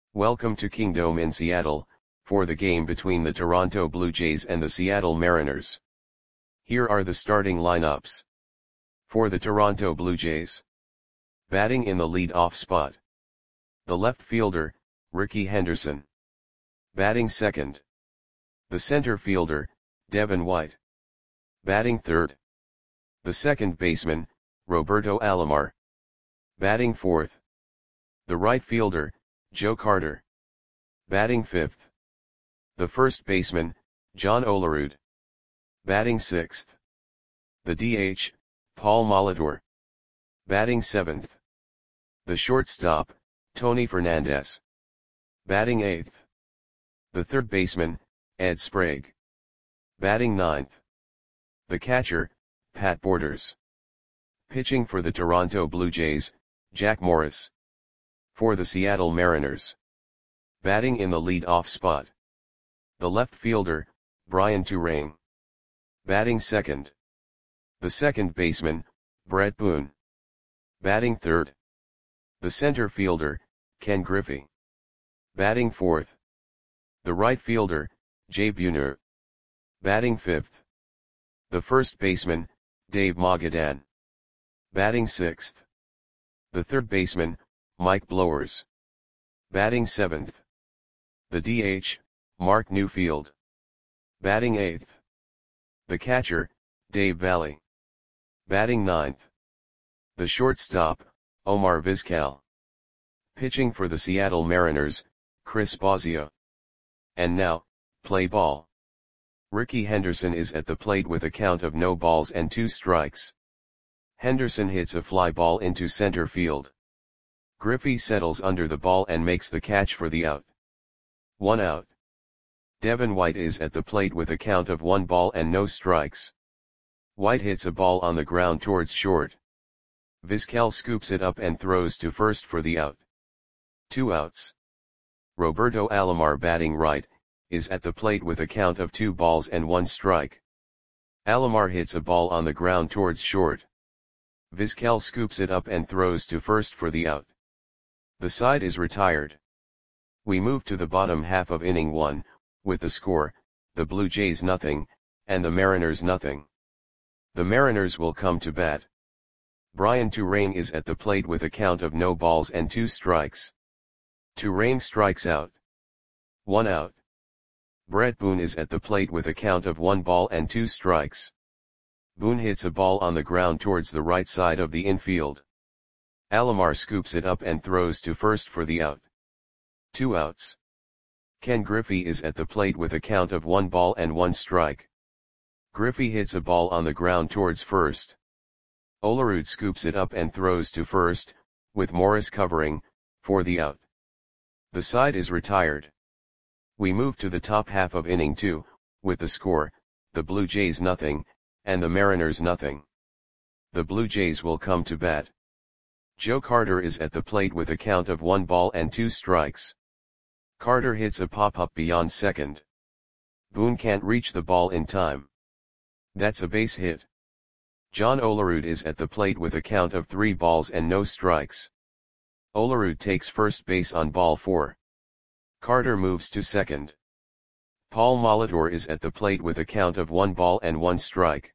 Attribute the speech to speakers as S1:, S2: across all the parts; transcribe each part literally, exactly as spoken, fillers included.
S1: Welcome to Kingdome in Seattle, for the game between the Toronto Blue Jays and the Seattle Mariners. Here are the starting lineups. For the Toronto Blue Jays. Batting in the lead-off spot. The left fielder, Rickey Henderson. Batting second. The center fielder, Devin White. Batting third. The second baseman, Roberto Alomar. Batting fourth. The right fielder, Joe Carter. Batting fifth. The first baseman, John Olerud. Batting sixth. The D H, Paul Molitor. Batting seventh. The shortstop, Tony Fernandez. Batting eighth. The third baseman, Ed Sprague. Batting ninth. The catcher, Pat Borders. Pitching for the Toronto Blue Jays, Jack Morris. For the Seattle Mariners. Batting in the lead-off spot. The left fielder, Brian Turang. Batting second. The second baseman, Brett Boone. Batting third. The center fielder, Ken Griffey. Batting fourth. The right fielder, Jay Buhner. Batting fifth. The first baseman, Dave Magadan. Batting sixth. The third baseman, Mike Blowers. Batting seventh. The D H, Mark Newfield. Batting eighth. The catcher, Dave Valley. Batting ninth. The shortstop, Omar Vizquel. Pitching for the Seattle Mariners, Chris Bosio. And now, play ball. Rickey Henderson is at the plate with a count of no balls and two strikes. Henderson hits a fly ball into center field. Griffey settles under the ball and makes the catch for the out. One out. Devin White is at the plate with a count of one ball and no strikes. White hits a ball on the ground towards short. Vizquel scoops it up and throws to first for the out. Two outs. Roberto Alomar, batting right, is at the plate with a count of two balls and one strike. Alomar hits a ball on the ground towards short. Vizquel scoops it up and throws to first for the out. The side is retired. We move to the bottom half of inning one, with the score, the Blue Jays nothing, and the Mariners nothing. The Mariners will come to bat. Brian Turang is at the plate with a count of no balls and two strikes. Turang strikes out. One out. Brett Boone is at the plate with a count of one ball and two strikes. Boone hits a ball on the ground towards the right side of the infield. Alomar scoops it up and throws to first for the out. Two outs. Ken Griffey is at the plate with a count of one ball and one strike. Griffey hits a ball on the ground towards first. Olerud scoops it up and throws to first, with Morris covering, for the out. The side is retired. We move to the top half of inning two, with the score, the Blue Jays nothing, and the Mariners nothing. The Blue Jays will come to bat. Joe Carter is at the plate with a count of one ball and two strikes. Carter hits a pop-up beyond second. Boone can't reach the ball in time. That's a base hit. John Olerud is at the plate with a count of three balls and no strikes. Olerud takes first base on ball four. Carter moves to second. Paul Molitor is at the plate with a count of one ball and one strike.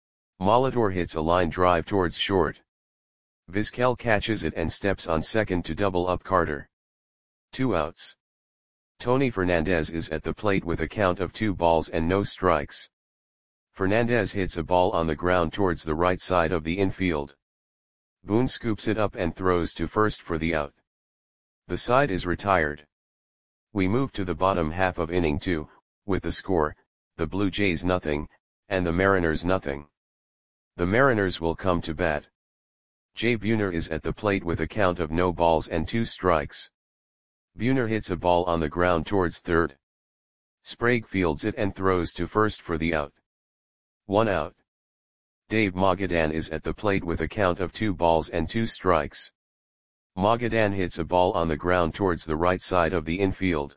S1: Molitor hits a line drive towards short. Vizquel catches it and steps on second to double up Carter. Two outs. Tony Fernandez is at the plate with a count of two balls and no strikes. Fernandez hits a ball on the ground towards the right side of the infield. Boone scoops it up and throws to first for the out. The side is retired. We move to the bottom half of inning two, with the score, the Blue Jays nothing, and the Mariners nothing. The Mariners will come to bat. Jay Buhner is at the plate with a count of no balls and two strikes. Buhner hits a ball on the ground towards third. Sprague fields it and throws to first for the out. One out. Dave Magadan is at the plate with a count of two balls and two strikes. Magadan hits a ball on the ground towards the right side of the infield.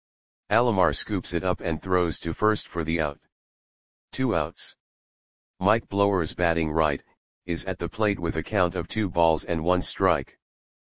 S1: Alomar scoops it up and throws to first for the out. Two outs. Mike Blowers, batting right, is at the plate with a count of two balls and one strike.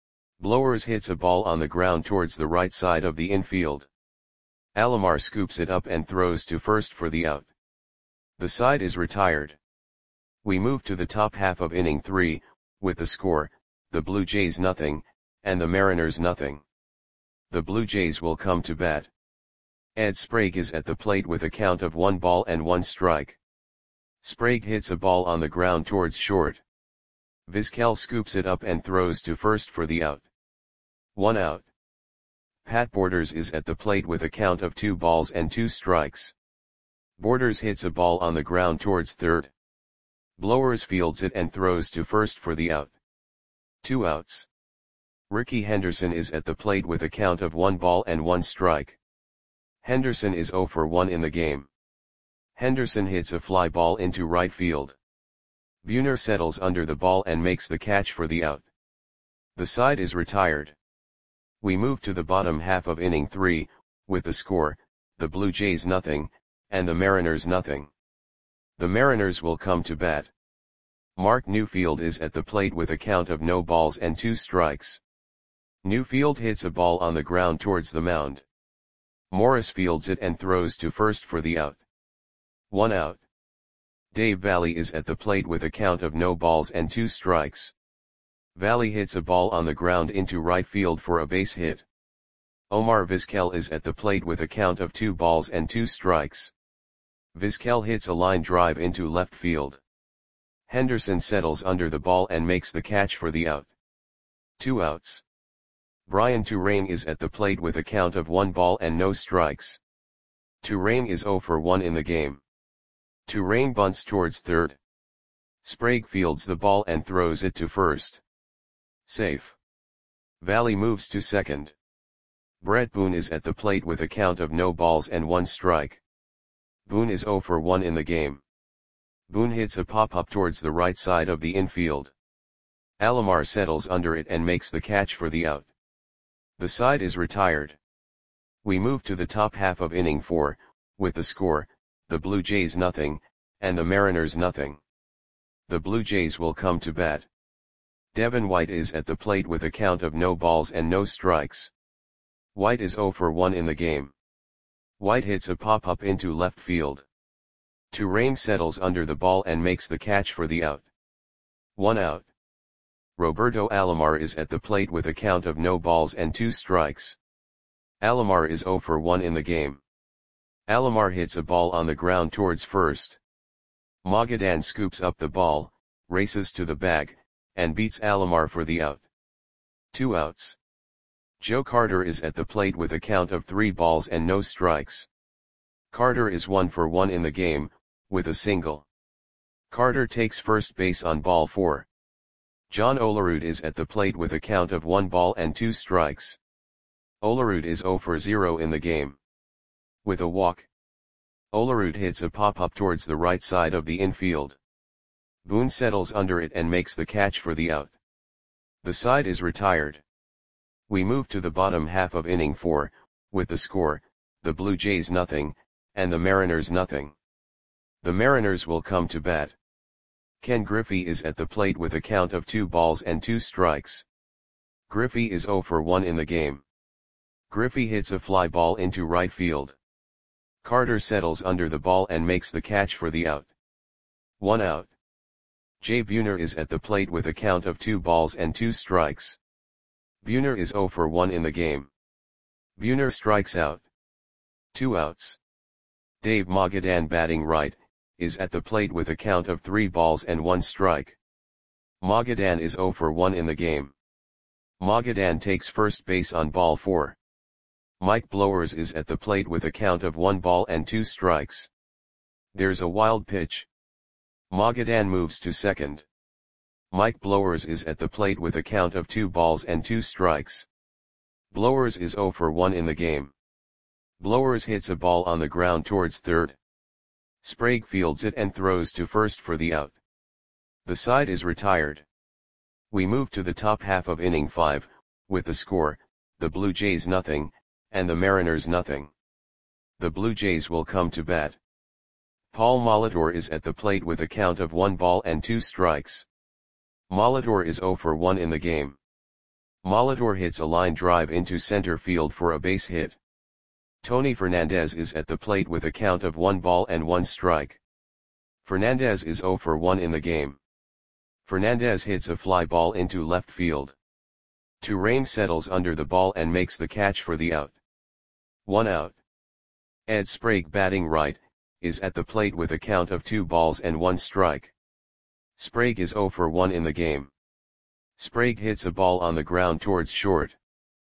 S1: Blowers hits a ball on the ground towards the right side of the infield. Alomar scoops it up and throws to first for the out. The side is retired. We move to the top half of inning three, with the score, the Blue Jays nothing, and the Mariners nothing. The Blue Jays will come to bat. Ed Sprague is at the plate with a count of one ball and one strike. Sprague hits a ball on the ground towards short. Vizquel scoops it up and throws to first for the out. One out. Pat Borders is at the plate with a count of two balls and two strikes. Borders hits a ball on the ground towards third. Blowers fields it and throws to first for the out. Two outs. Ricky Henderson is at the plate with a count of one ball and one strike. Henderson is zero for one in the game. Henderson hits a fly ball into right field. Buhner settles under the ball and makes the catch for the out. The side is retired. We move to the bottom half of inning three, with the score, the Blue Jays nothing, and the Mariners nothing. The Mariners will come to bat. Mark Newfield is at the plate with a count of no balls and two strikes. Newfield hits a ball on the ground towards the mound. Morris fields it and throws to first for the out. One out. Dave Valle is at the plate with a count of no balls and two strikes. Valle hits a ball on the ground into right field for a base hit. Omar Vizquel is at the plate with a count of two balls and two strikes. Vizquel hits a line drive into left field. Henderson settles under the ball and makes the catch for the out. Two outs. Brian Turang is at the plate with a count of one ball and no strikes. Turang is zero for one in the game. Turang bunts towards third. Sprague fields the ball and throws it to first. Safe. Valle moves to second. Brett Boone is at the plate with a count of no balls and one strike. Boone is zero for one in the game. Boone hits a pop-up towards the right side of the infield. Alomar settles under it and makes the catch for the out. The side is retired. We move to the top half of inning four, with the score, the Blue Jays nothing, and the Mariners nothing. The Blue Jays will come to bat. Devin White is at the plate with a count of no balls and no strikes. White is zero for one in the game. White hits a pop-up into left field. Turang settles under the ball and makes the catch for the out. One out. Roberto Alomar is at the plate with a count of no balls and two strikes. Alomar is zero for one in the game. Alomar hits a ball on the ground towards first. Magadan scoops up the ball, races to the bag, and beats Alomar for the out. Two outs. Joe Carter is at the plate with a count of three balls and no strikes. Carter is one for one in the game, with a single. Carter takes first base on ball four. John Olerud is at the plate with a count of one ball and two strikes. Olerud is zero for zero in the game. With a walk. Olerud hits a pop-up towards the right side of the infield. Boone settles under it and makes the catch for the out. The side is retired. We move to the bottom half of inning four, with the score, the Blue Jays nothing, and the Mariners nothing. The Mariners will come to bat. Ken Griffey is at the plate with a count of two balls and two strikes. Griffey is zero for one in the game. Griffey hits a fly ball into right field. Carter settles under the ball and makes the catch for the out. One out. Jay Buhner is at the plate with a count of two balls and two strikes. Buhner is zero for one in the game. Buhner strikes out. Two outs. Dave Magadan, batting right, is at the plate with a count of three balls and one strike. Magadan is zero for one in the game. Magadan takes first base on ball four. Mike Blowers is at the plate with a count of one ball and two strikes. There's a wild pitch. Magadan moves to second. Mike Blowers is at the plate with a count of two balls and two strikes. Blowers is zero for one in the game. Blowers hits a ball on the ground towards third. Sprague fields it and throws to first for the out. The side is retired. We move to the top half of inning five, with the score, the Blue Jays nothing, and the Mariners nothing. The Blue Jays will come to bat. Paul Molitor is at the plate with a count of one ball and two strikes. Molitor is zero for one in the game. Molitor hits a line drive into center field for a base hit. Tony Fernandez is at the plate with a count of one ball and one strike. Fernandez is zero for one in the game. Fernandez hits a fly ball into left field. Turane settles under the ball and makes the catch for the out. One out. Ed Sprague, batting right, is at the plate with a count of two balls and one strike. Sprague is zero for one in the game. Sprague hits a ball on the ground towards short.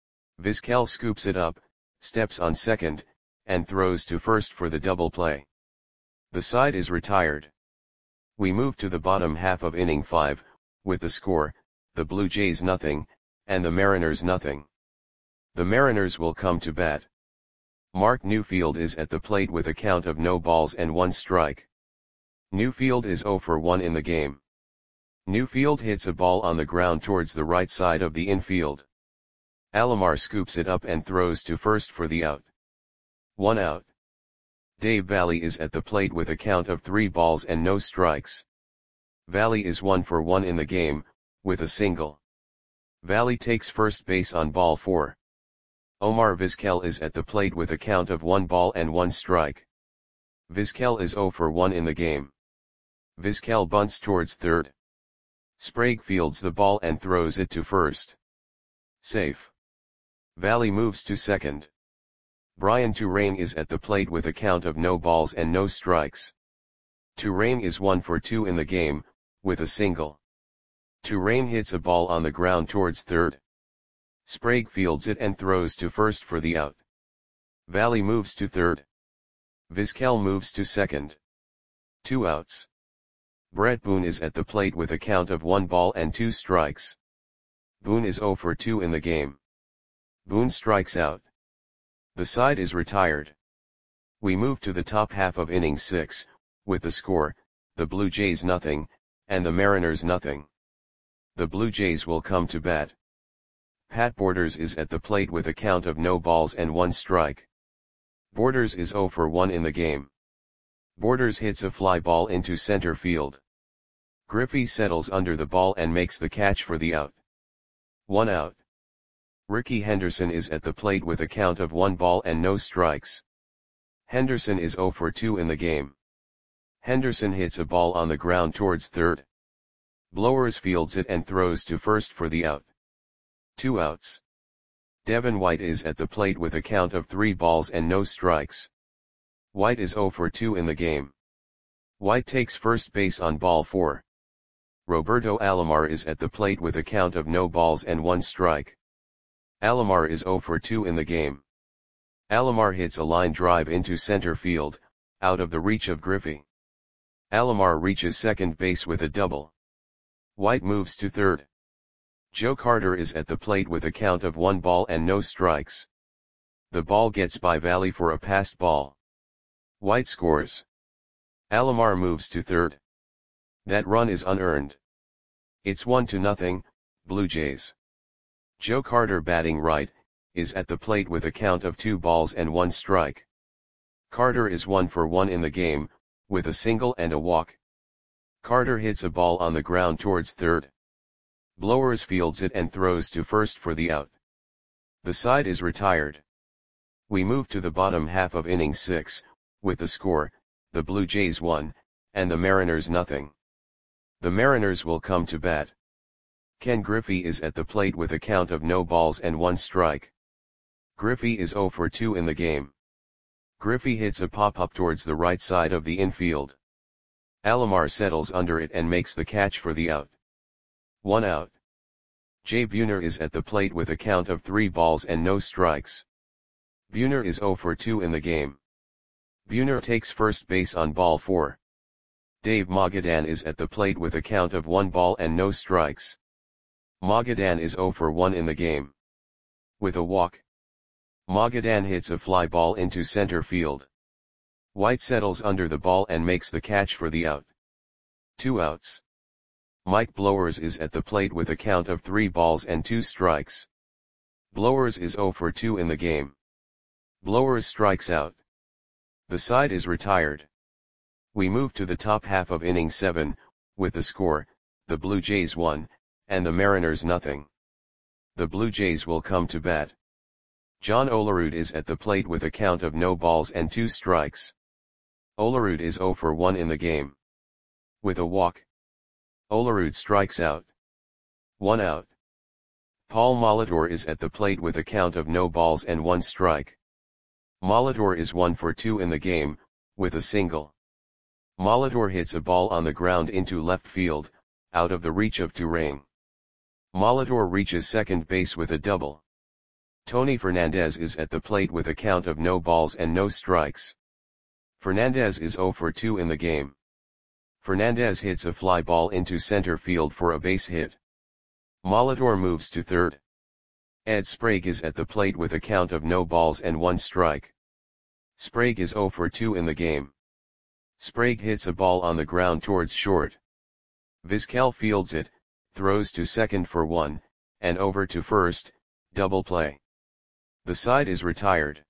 S1: Vizquel scoops it up, steps on second, and throws to first for the double play. The side is retired. We move to the bottom half of inning five, with the score, the Blue Jays nothing, and the Mariners nothing. The Mariners will come to bat. Mark Newfield is at the plate with a count of no balls and one strike. Newfield is zero for one in the game. Newfield hits a ball on the ground towards the right side of the infield. Alomar scoops it up and throws to first for the out. One out. Dave Valle is at the plate with a count of three balls and no strikes. Valle is one for one in the game, with a single. Valle takes first base on ball four. Omar Vizquel is at the plate with a count of one ball and one strike. Vizquel is zero for one in the game. Vizquel bunts towards third. Sprague fields the ball and throws it to first. Safe. Valle moves to second. Brian Turane is at the plate with a count of no balls and no strikes. Turane is one for two in the game, with a single. Turane hits a ball on the ground towards third. Sprague fields it and throws to first for the out. Valle moves to third. Vizquel moves to second. Two outs. Brett Boone is at the plate with a count of one ball and two strikes. Boone is zero for two in the game. Boone strikes out. The side is retired. We move to the top half of inning six, with the score, the Blue Jays nothing, and the Mariners nothing. The Blue Jays will come to bat. Pat Borders is at the plate with a count of no balls and one strike. Borders is zero for one in the game. Borders hits a fly ball into center field. Griffey settles under the ball and makes the catch for the out. One out. Ricky Henderson is at the plate with a count of one ball and no strikes. Henderson is zero for two in the game. Henderson hits a ball on the ground towards third. Blowers fields it and throws to first for the out. Two outs. Devin White is at the plate with a count of three balls and no strikes. White is zero for two in the game. White takes first base on ball four. Roberto Alomar is at the plate with a count of no balls and one strike. Alomar is zero for two in the game. Alomar hits a line drive into center field, out of the reach of Griffey. Alomar reaches second base with a double. White moves to third. Joe Carter is at the plate with a count of one ball and no strikes. The ball gets by Valle for a passed ball. White scores. Alomar moves to third. That run is unearned. It's one to nothing, Blue Jays. Joe Carter, batting right, is at the plate with a count of two balls and one strike. Carter is one for one in the game, with a single and a walk. Carter hits a ball on the ground towards third. Blowers fields it and throws to first for the out. The side is retired. We move to the bottom half of inning six, with the score, the Blue Jays one, and the Mariners nothing. The Mariners will come to bat. Ken Griffey is at the plate with a count of no balls and one strike. Griffey is zero for two in the game. Griffey hits a pop-up towards the right side of the infield. Alomar settles under it and makes the catch for the out. One out. Jay Buhner is at the plate with a count of three balls and no strikes. Buhner is zero for two in the game. Buhner takes first base on ball four. Dave Magadan is at the plate with a count of one ball and no strikes. Magadan is zero for one in the game. With a walk. Magadan hits a fly ball into center field. White settles under the ball and makes the catch for the out. Two outs. Mike Blowers is at the plate with a count of three balls and two strikes. Blowers is zero for two in the game. Blowers strikes out. The side is retired. We move to the top half of inning seven, with the score, the Blue Jays one, and the Mariners nothing. the Blue Jays will come to bat. John Olerud is at the plate with a count of no balls and two strikes. Olerud is zero for one in the game. With a walk, Olerud strikes out. One out. Paul Molitor is at the plate with a count of no balls and one strike. Molitor is one for two in the game, with a single. Molitor hits a ball on the ground into left field, out of the reach of Turang. Molitor reaches second base with a double. Tony Fernandez is at the plate with a count of no balls and no strikes. Fernandez is zero for two in the game. Fernandez hits a fly ball into center field for a base hit. Molitor moves to third. Ed Sprague is at the plate with a count of no balls and one strike. Sprague is zero for two in the game. Sprague hits a ball on the ground towards short. Vizquel fields it, throws to second for one, and over to first, double play. The side is retired.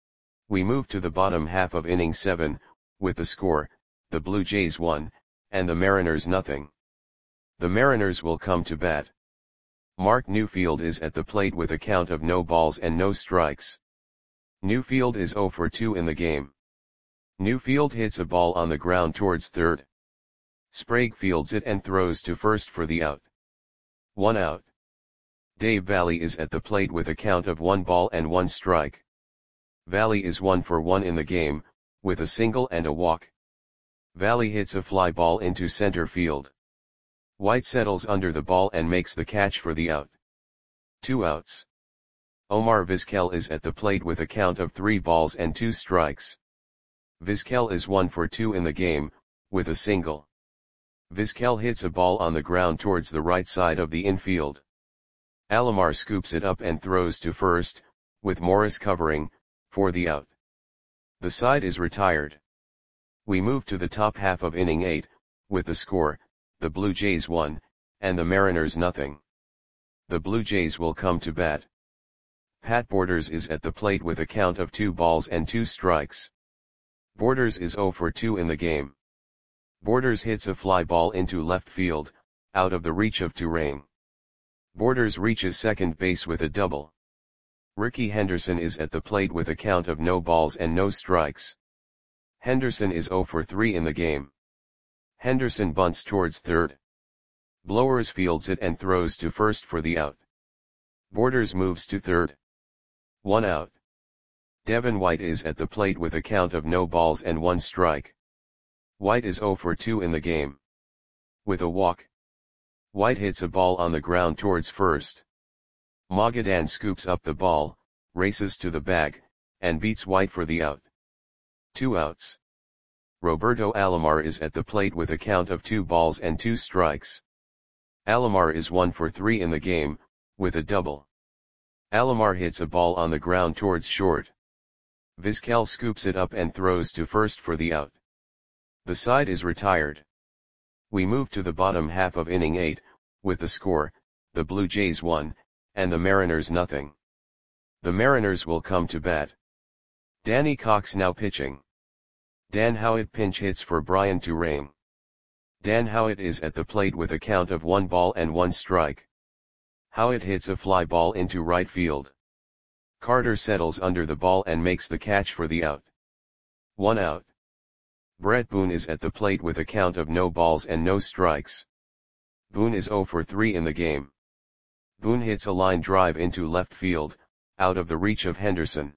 S1: We move to the bottom half of inning seven, with the score, the Blue Jays one, and the Mariners nothing. The Mariners will come to bat. Mark Newfield is at the plate with a count of no balls and no strikes. Newfield is zero for two in the game. Newfield hits a ball on the ground towards third. Sprague fields it and throws to first for the out. One out. Dave Valle is at the plate with a count of one ball and one strike. Valle is one for one in the game, with a single and a walk. Valle hits a fly ball into center field. White settles under the ball and makes the catch for the out. Two outs. Omar Vizquel is at the plate with a count of three balls and two strikes. Vizquel is one for two in the game, with a single. Vizquel hits a ball on the ground towards the right side of the infield. Alomar scoops it up and throws to first, with Morris covering, for the out. The side is retired. We move to the top half of inning eight, with the score, the Blue Jays one, and the Mariners nothing. The Blue Jays will come to bat. Pat Borders is at the plate with a count of two balls and two strikes. Borders is zero for two in the game. Borders hits a fly ball into left field, out of the reach of Turang. Borders reaches second base with a double. Ricky Henderson is at the plate with a count of no balls and no strikes. Henderson is zero for three in the game. Henderson bunts towards third. Blowers fields it and throws to first for the out. Borders moves to third. One out. Devin White is at the plate with a count of no balls and one strike. White is zero for two in the game. With a walk, White hits a ball on the ground towards first. Magadan scoops up the ball, races to the bag, and beats White for the out. Two outs. Roberto Alomar is at the plate with a count of two balls and two strikes. Alomar is one for three in the game, with a double. Alomar hits a ball on the ground towards short. Vizquel scoops it up and throws to first for the out. The side is retired. We move to the bottom half of inning eight, with the score, the Blue Jays one, and the Mariners nothing. The Mariners will come to bat. Danny Cox now pitching. Dan Howitt pinch hits for Brian Turang. Dan Howitt is at the plate with a count of one ball and one strike. Howitt hits a fly ball into right field. Carter settles under the ball and makes the catch for the out. One out. Brett Boone is at the plate with a count of no balls and no strikes. Boone is zero for three in the game. Boone hits a line drive into left field, out of the reach of Henderson.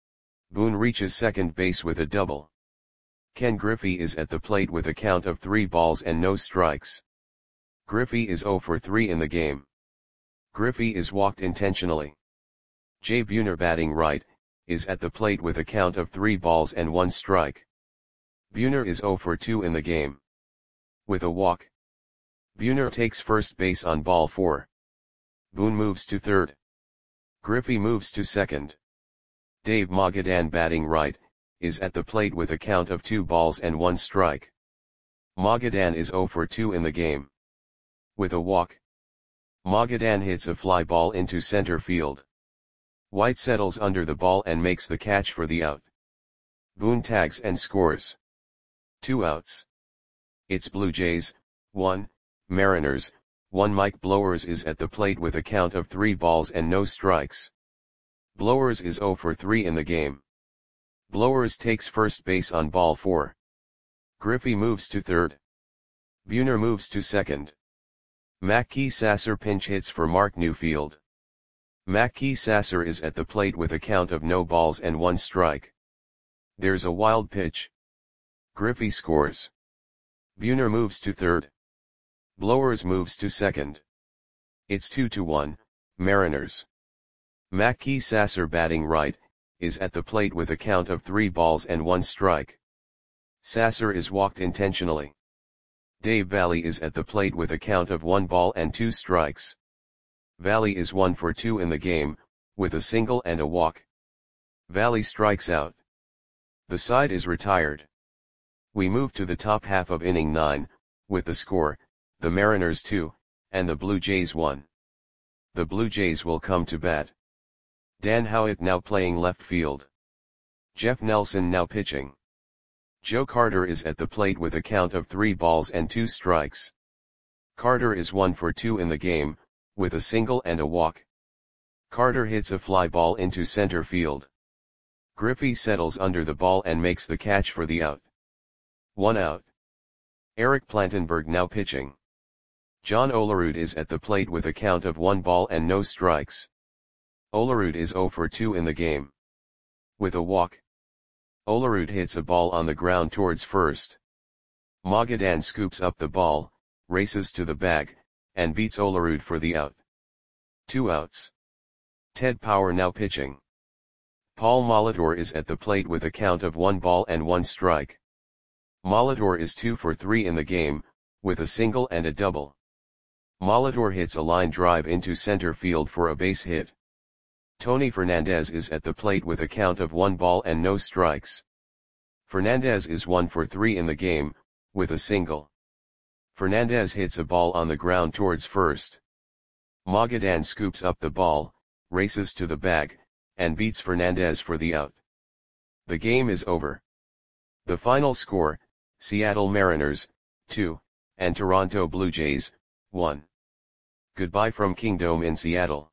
S1: Boone reaches second base with a double. Ken Griffey is at the plate with a count of three balls and no strikes. Griffey is zero for three in the game. Griffey is walked intentionally. Jay Buhner batting right, is at the plate with a count of three balls and one strike. Buhner is zero for two in the game. With a walk, Buhner takes first base on ball four. Boone moves to third. Griffey moves to second. Dave Magadan batting right, is at the plate with a count of two balls and one strike. Magadan is zero for two in the game. With a walk, Magadan hits a fly ball into center field. White settles under the ball and makes the catch for the out. Boone tags and scores. Two outs. It's Blue Jays, one, Mariners, one Mike Blowers is at the plate with a count of three balls and no strikes. Blowers is zero for three in the game. Blowers takes first base on ball four. Griffey moves to third. Buhner moves to second. Mackey Sasser pinch hits for Mark Newfield. Mackey Sasser is at the plate with a count of no balls and one strike. There's a wild pitch. Griffey scores. Buhner moves to third. Blowers moves to second. It's two to one, Mariners. Mackey Sasser batting right, is at the plate with a count of three balls and one strike. Sasser is walked intentionally. Dave Valle is at the plate with a count of one ball and two strikes. Valle is one for two in the game, with a single and a walk. Valle strikes out. The side is retired. We move to the top half of inning nine, with the score, the Mariners two, and the Blue Jays one. The Blue Jays will come to bat. Dan Howitt now playing left field. Jeff Nelson now pitching. Joe Carter is at the plate with a count of three balls and two strikes. Carter is one for two in the game, with a single and a walk. Carter hits a fly ball into center field. Griffey settles under the ball and makes the catch for the out. One out. Eric Plantenberg now pitching. John Olerud is at the plate with a count of one ball and no strikes. Olerud is zero for two in the game. With a walk. Olerud hits a ball on the ground towards first. Magadan scoops up the ball, races to the bag, and beats Olerud for the out. Two outs. Ted Power now pitching. Paul Molitor is at the plate with a count of one ball and one strike. Molitor is two for three in the game, with a single and a double. Molitor hits a line drive into center field for a base hit. Tony Fernandez is at the plate with a count of one ball and no strikes. Fernandez is one for three in the game, with a single. Fernandez hits a ball on the ground towards first. Magadan scoops up the ball, races to the bag, and beats Fernandez for the out. The game is over. The final score, Seattle Mariners, two, and Toronto Blue Jays, one. Goodbye from Kingdome in Seattle.